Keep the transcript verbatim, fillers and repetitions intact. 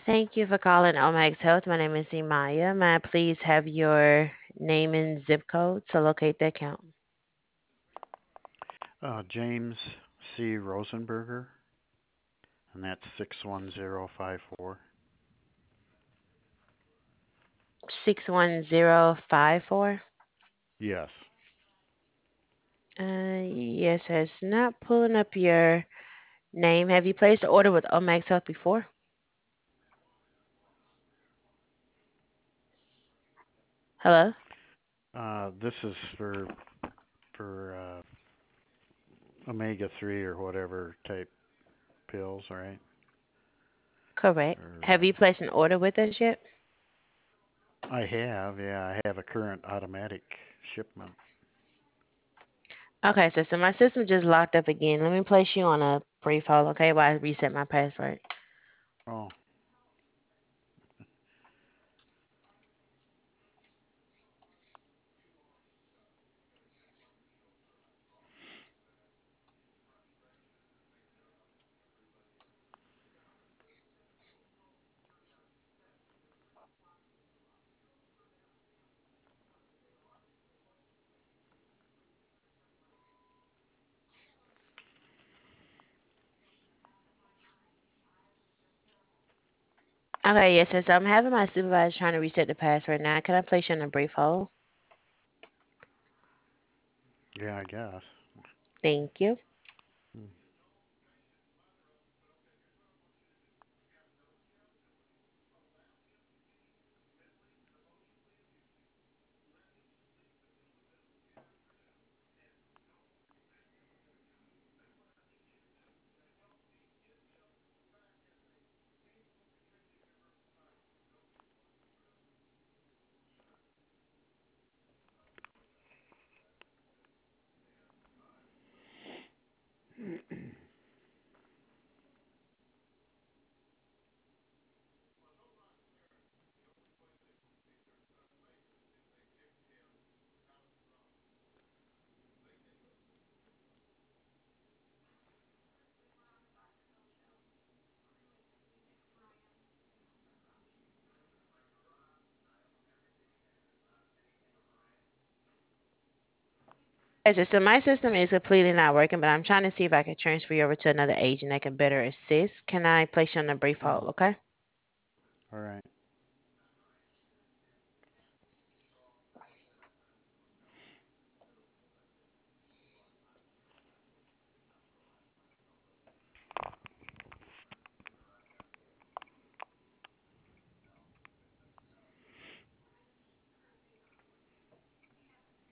Thank you for calling Omax Health. My name is Imaya. May I please have your name and zip code to locate the account? Uh, James C. Rosenberger, and that's six one zero five four. six one zero five four. Yes. Uh, yes, sir. It's not pulling up your name. Have you placed an order with Omax Health before? Hello? Uh, this is for for uh, omega three or whatever type pills, right? Correct. Or Have you placed an order with us yet? I have, yeah, I have a current automatic shipment. Okay, so, so my system just locked up again. Let me place you on a brief hold, okay, while I reset my password. Oh, Okay, yes, sir. So I'm having my supervisor trying to reset the password now. Can I place you on a brief hold? yeah, I guess. Thank you. Hmm. Okay, so my system is completely not working, but I'm trying to see if I can transfer you over to another agent that can better assist. Can I place you on a brief hold, Hmm. okay? All right.